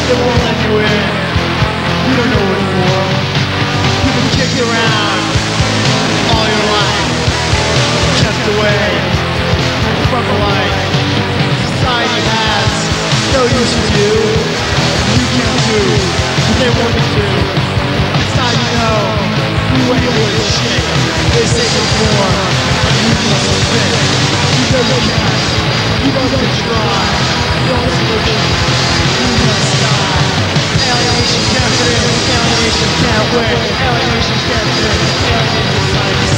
They won't let you in. You don't know what for. You've been kicked around all your life, kept away from the light. Society has no use for you. You can't do what they want you to. It's how you know you ain't really shit. They say conform, you must fit. You know you can't. You must try. Your solution, you must die. Alienation can't fit in. Alienation can't win. Alienation can't fit. Alienation society.